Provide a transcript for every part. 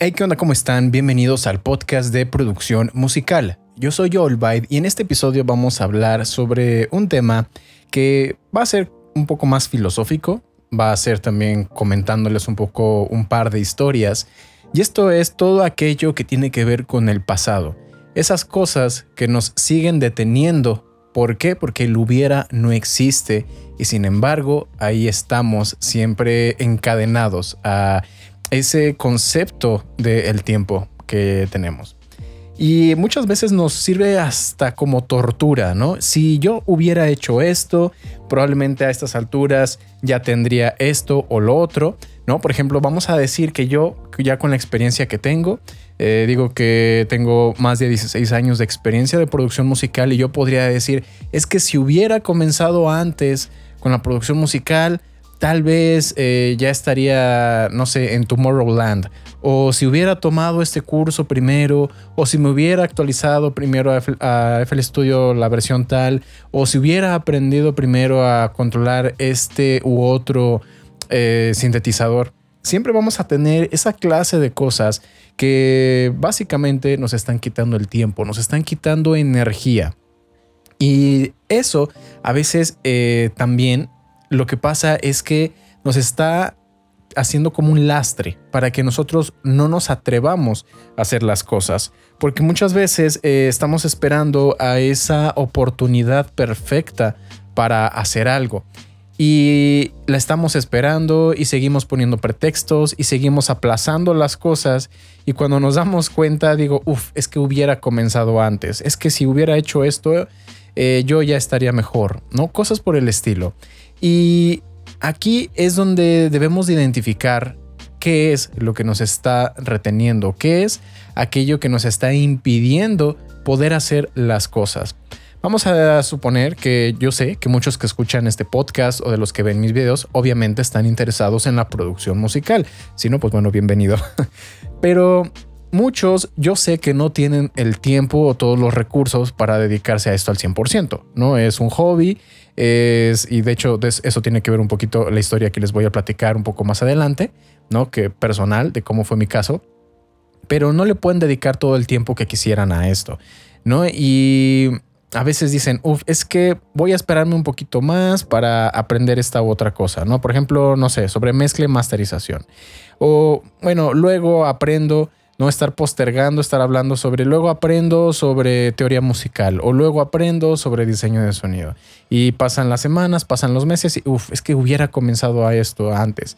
Hey, ¿qué onda? ¿Cómo están? Bienvenidos al podcast de producción musical. Yo soy Olbaid y en este episodio vamos a hablar sobre un tema que va a ser un poco más filosófico, va a ser también comentándoles un poco un par de historias, y esto es todo aquello que tiene que ver con el pasado. Esas cosas que nos siguen deteniendo. ¿Por qué? Porque el hubiera no existe y sin embargo ahí estamos siempre encadenados a ese concepto del tiempo que tenemos. Y muchas veces nos sirve hasta como tortura, ¿no? Si yo hubiera hecho esto, probablemente a estas alturas ya tendría esto o lo otro, ¿no? Por ejemplo, vamos a decir que yo, ya con la experiencia que tengo, digo que tengo más de 16 años de experiencia de producción musical y yo podría decir, es que si hubiera comenzado antes con la producción musical, tal vez ya estaría, no sé, en Tomorrowland. O si hubiera tomado este curso primero, o si me hubiera actualizado primero a FL Studio la versión tal, o si hubiera aprendido primero a controlar este u otro sintetizador. Siempre vamos a tener esa clase de cosas que básicamente nos están quitando el tiempo, nos están quitando energía. Y eso a veces también lo que pasa es que nos está haciendo como un lastre para que nosotros no nos atrevamos a hacer las cosas. Porque muchas veces estamos esperando a esa oportunidad perfecta para hacer algo. Y la estamos esperando y seguimos poniendo pretextos y seguimos aplazando las cosas. Y cuando nos damos cuenta, digo, es que hubiera comenzado antes. Es que si hubiera hecho esto, yo ya estaría mejor, ¿no? Cosas por el estilo. Y aquí es donde debemos de identificar qué es lo que nos está reteniendo, qué es aquello que nos está impidiendo poder hacer las cosas. Vamos a suponer que yo sé que muchos que escuchan este podcast o de los que ven mis videos obviamente están interesados en la producción musical. Si no, pues bueno, bienvenido. Pero muchos yo sé que no tienen el tiempo o todos los recursos para dedicarse a esto al 100%, ¿no? Es un hobby, y de hecho eso tiene que ver un poquito la historia que les voy a platicar un poco más adelante, ¿no? Que personal de cómo fue mi caso, pero no le pueden dedicar todo el tiempo que quisieran a esto, ¿no? Y a veces dicen, es que voy a esperarme un poquito más para aprender esta u otra cosa, ¿no? Por ejemplo, no sé, sobre mezcla y masterización. O bueno, luego aprendo, no estar postergando, estar hablando sobre, luego aprendo sobre teoría musical o luego aprendo sobre diseño de sonido. Y pasan las semanas, pasan los meses y es que hubiera comenzado a esto antes.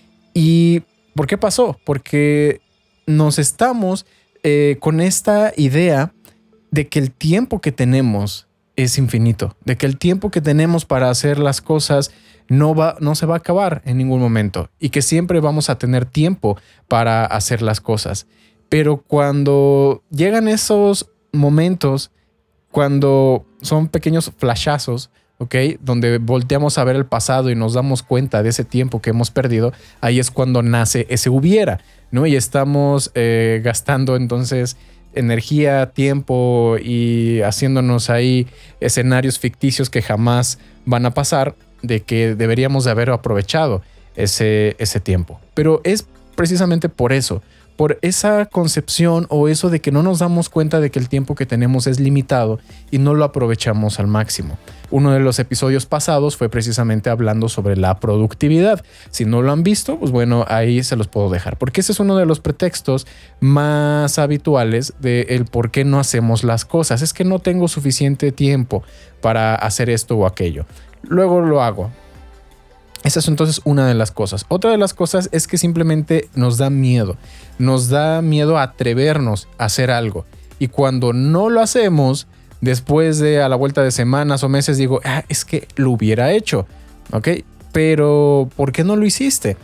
¿Y por qué pasó? Porque nos estamos con esta idea de que el tiempo que tenemos es infinito, de que el tiempo que tenemos para hacer las cosas no se va a acabar en ningún momento y que siempre vamos a tener tiempo para hacer las cosas. Pero cuando llegan esos momentos, cuando son pequeños flashazos, ¿ok? Donde volteamos a ver el pasado y nos damos cuenta de ese tiempo que hemos perdido, ahí es cuando nace ese hubiera, ¿no? Y estamos gastando entonces energía, tiempo y haciéndonos ahí escenarios ficticios que jamás van a pasar, de que deberíamos de haber aprovechado ese tiempo. Pero es precisamente por eso, por esa concepción o eso de que no nos damos cuenta de que el tiempo que tenemos es limitado y no lo aprovechamos al máximo. Uno de los episodios pasados fue precisamente hablando sobre la productividad. Si no lo han visto, pues bueno, ahí se los puedo dejar, porque ese es uno de los pretextos más habituales de el por qué no hacemos las cosas. Es que no tengo suficiente tiempo para hacer esto o aquello. Luego lo hago. Esa es entonces una de las cosas. Otra de las cosas es que simplemente nos da miedo. Nos da miedo atrevernos a hacer algo. Y cuando no lo hacemos, después de a la vuelta de semanas o meses, digo, es que lo hubiera hecho. ¿Ok? Pero ¿por qué no lo hiciste?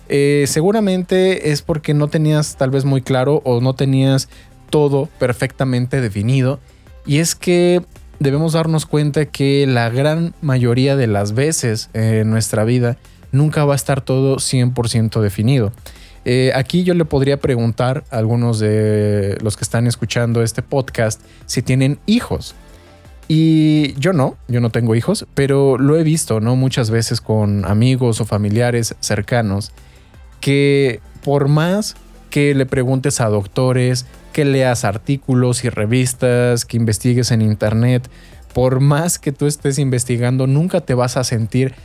Seguramente es porque no tenías tal vez muy claro o no tenías todo perfectamente definido. Y es que debemos darnos cuenta que la gran mayoría de las veces en nuestra vida nunca va a estar todo 100% definido. Aquí yo le podría preguntar a algunos de los que están escuchando este podcast si tienen hijos. Y yo no tengo hijos, pero lo he visto, ¿no? Muchas veces con amigos o familiares cercanos que por más que le preguntes a doctores, que leas artículos y revistas, que investigues en internet. Por más que tú estés investigando, nunca te vas a sentir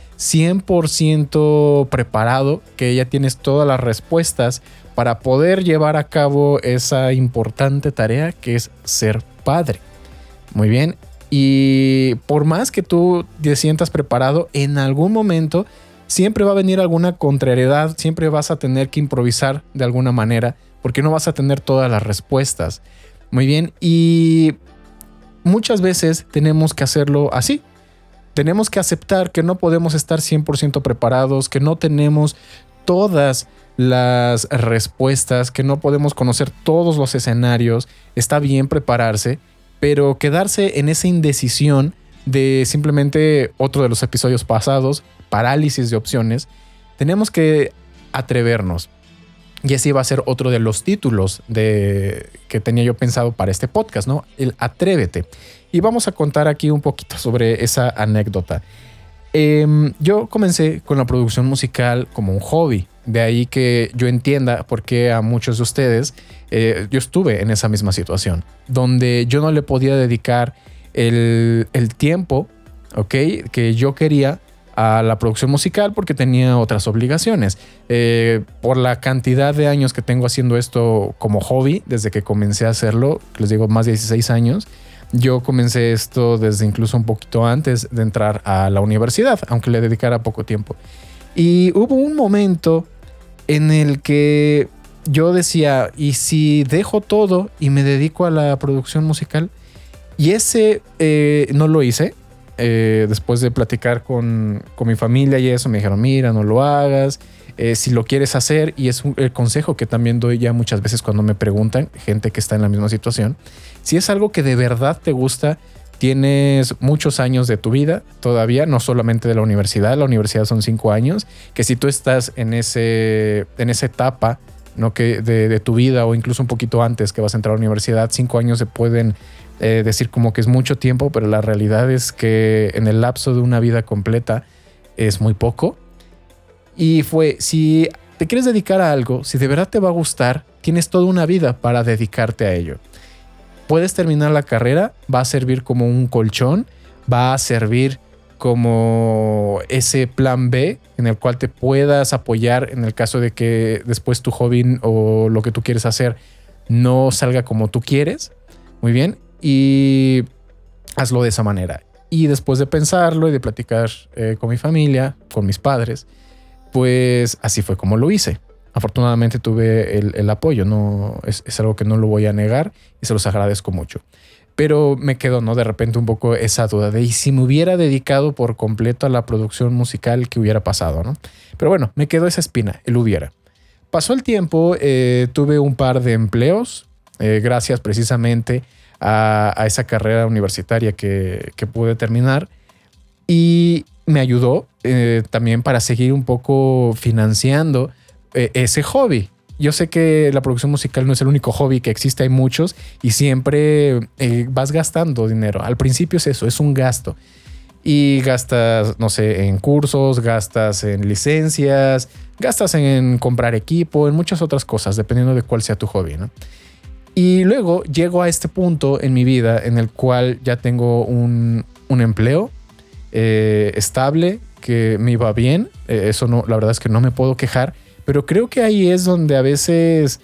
100% preparado, que ya tienes todas las respuestas para poder llevar a cabo esa importante tarea que es ser padre. Muy bien. Y por más que tú te sientas preparado, en algún momento siempre va a venir alguna contrariedad, siempre vas a tener que improvisar de alguna manera, porque no vas a tener todas las respuestas. Muy bien. Y muchas veces tenemos que hacerlo así. Tenemos que aceptar que no podemos estar 100% preparados, que no tenemos todas las respuestas, que no podemos conocer todos los escenarios. Está bien prepararse, pero quedarse en esa indecisión de simplemente otro de los episodios pasados, parálisis de opciones, tenemos que atrevernos. Y ese iba a ser otro de los títulos que tenía yo pensado para este podcast, ¿no? El Atrévete. Y vamos a contar aquí un poquito sobre esa anécdota. Yo comencé con la producción musical como un hobby. De ahí que yo entienda por qué a muchos de ustedes yo estuve en esa misma situación, donde yo no le podía dedicar el tiempo, ¿ok?, que yo quería a la producción musical porque tenía otras obligaciones. Por la cantidad de años que tengo haciendo esto como hobby, desde que comencé a hacerlo, les digo, más de 16 años, yo comencé esto desde incluso un poquito antes de entrar a la universidad, aunque le dedicara poco tiempo. Y hubo un momento en el que yo decía, ¿y si dejo todo y me dedico a la producción musical? Y ese no lo hice. Después de platicar con mi familia y eso, me dijeron, mira, no lo hagas. Si lo quieres hacer, y es el consejo que también doy ya muchas veces cuando me preguntan, gente que está en la misma situación, si es algo que de verdad te gusta, tienes muchos años de tu vida todavía, no solamente de la universidad son 5 años, que si tú estás en esa etapa, ¿no?, que de tu vida, o incluso un poquito antes que vas a entrar a la universidad, 5 años se pueden decir como que es mucho tiempo, pero la realidad es que en el lapso de una vida completa es muy poco. Y si te quieres dedicar a algo, si de verdad te va a gustar, tienes toda una vida para dedicarte a ello. Puedes terminar la carrera, va a servir como un colchón, va a servir como ese plan B en el cual te puedas apoyar en el caso de que después tu hobby o lo que tú quieres hacer no salga como tú quieres. Muy bien. Y hazlo de esa manera. Y después de pensarlo y de platicar con mi familia, con mis padres, pues así fue como lo hice. Afortunadamente tuve el apoyo, no es algo que no lo voy a negar y se los agradezco mucho. Pero me quedó, ¿no?, de repente un poco esa duda de, ¿y si me hubiera dedicado por completo a la producción musical, qué hubiera pasado, ¿no? Pero bueno, me quedó esa espina, el hubiera. Pasó el tiempo, tuve un par de empleos, gracias precisamente a esa carrera universitaria que pude terminar, y me ayudó también para seguir un poco financiando ese hobby. Yo sé que la producción musical no es el único hobby que existe, hay muchos, y siempre vas gastando dinero. Al principio es eso, es un gasto. Y gastas, no sé, en cursos, gastas en licencias, gastas en comprar equipo, en muchas otras cosas, dependiendo de cuál sea tu hobby, ¿no? Y luego llego a este punto en mi vida en el cual ya tengo un empleo estable, que me iba bien. Eso no, la verdad es que no me puedo quejar, pero creo que ahí es donde a veces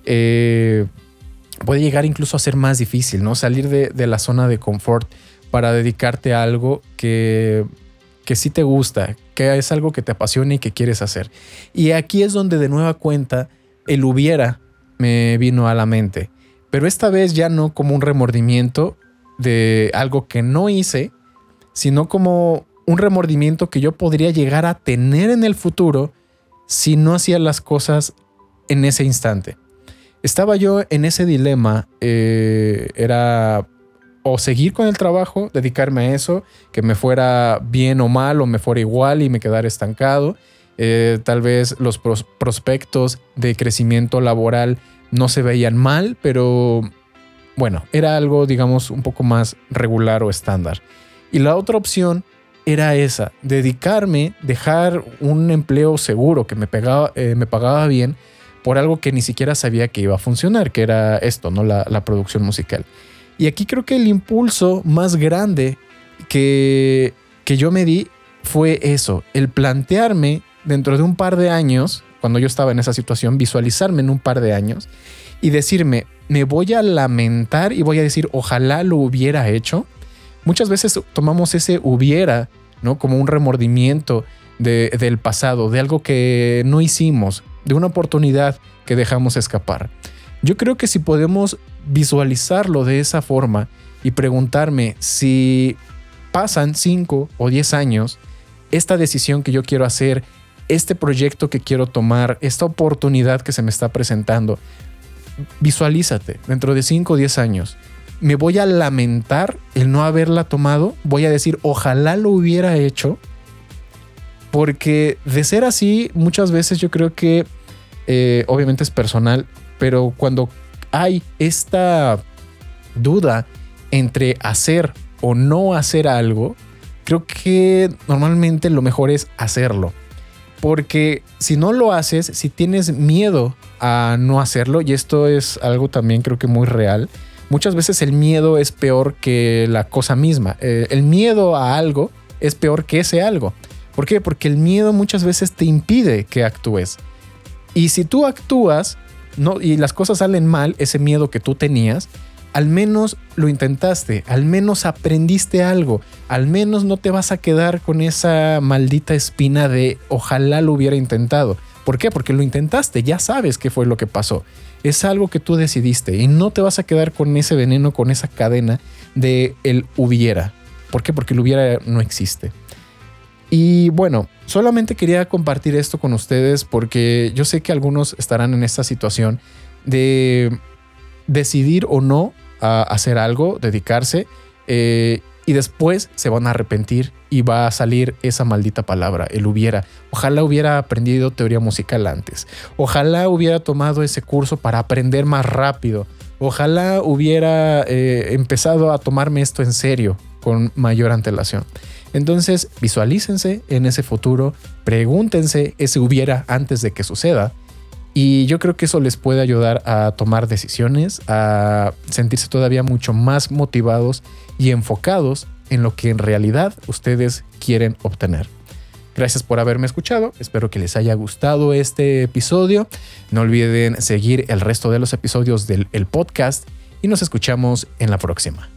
puede llegar incluso a ser más difícil, ¿no? Salir de la zona de confort para dedicarte a algo que sí te gusta, que es algo que te apasiona y que quieres hacer. Y aquí es donde de nueva cuenta el hubiera me vino a la mente, pero esta vez ya no como un remordimiento de algo que no hice, sino como un remordimiento que yo podría llegar a tener en el futuro si no hacía las cosas en ese instante. Estaba yo en ese dilema, era o seguir con el trabajo, dedicarme a eso, que me fuera bien o mal, o me fuera igual y me quedara estancado. Tal vez los prospectos de crecimiento laboral no se veían mal, pero bueno, era algo, digamos, un poco más regular o estándar. Y la otra opción era esa, dedicarme, dejar un empleo seguro que me pagaba bien por algo que ni siquiera sabía que iba a funcionar, que era esto, ¿no? La producción musical. Y aquí creo que el impulso más grande que yo me di fue eso, el plantearme dentro de un par de años, cuando yo estaba en esa situación, visualizarme en un par de años y decirme, me voy a lamentar y voy a decir, ojalá lo hubiera hecho. Muchas veces tomamos ese hubiera, ¿no? Como un remordimiento del pasado, de algo que no hicimos, de una oportunidad que dejamos escapar. Yo creo que si podemos visualizarlo de esa forma y preguntarme si pasan 5 o 10 años, esta decisión que yo quiero hacer, este proyecto que quiero tomar, esta oportunidad que se me está presentando, visualízate dentro de 5 o 10 años. ¿Me voy a lamentar el no haberla tomado? Voy a decir, ojalá lo hubiera hecho. Porque de ser así, muchas veces yo creo que obviamente es personal, pero cuando hay esta duda entre hacer o no hacer algo, creo que normalmente lo mejor es hacerlo. Porque si no lo haces, si tienes miedo a no hacerlo, y esto es algo también creo que muy real, muchas veces el miedo es peor que la cosa misma. El miedo a algo es peor que ese algo. ¿Por qué? Porque el miedo muchas veces te impide que actúes. Y si tú actúas y las cosas salen mal, ese miedo que tú tenías, al menos lo intentaste, al menos aprendiste algo, al menos no te vas a quedar con esa maldita espina de ojalá lo hubiera intentado. ¿Por qué? Porque lo intentaste, ya sabes qué fue lo que pasó. Es algo que tú decidiste y no te vas a quedar con ese veneno, con esa cadena de el hubiera. ¿Por qué? Porque el hubiera no existe. Y bueno, solamente quería compartir esto con ustedes porque yo sé que algunos estarán en esta situación de decidir o no a hacer algo, dedicarse, y después se van a arrepentir y va a salir esa maldita palabra, el hubiera. Ojalá hubiera aprendido teoría musical antes. Ojalá hubiera tomado ese curso para aprender más rápido. Ojalá hubiera empezado a tomarme esto en serio con mayor antelación. Entonces visualícense en ese futuro, pregúntense ese hubiera antes de que suceda. Y yo creo que eso les puede ayudar a tomar decisiones, a sentirse todavía mucho más motivados y enfocados en lo que en realidad ustedes quieren obtener. Gracias por haberme escuchado. Espero que les haya gustado este episodio. No olviden seguir el resto de los episodios del podcast y nos escuchamos en la próxima.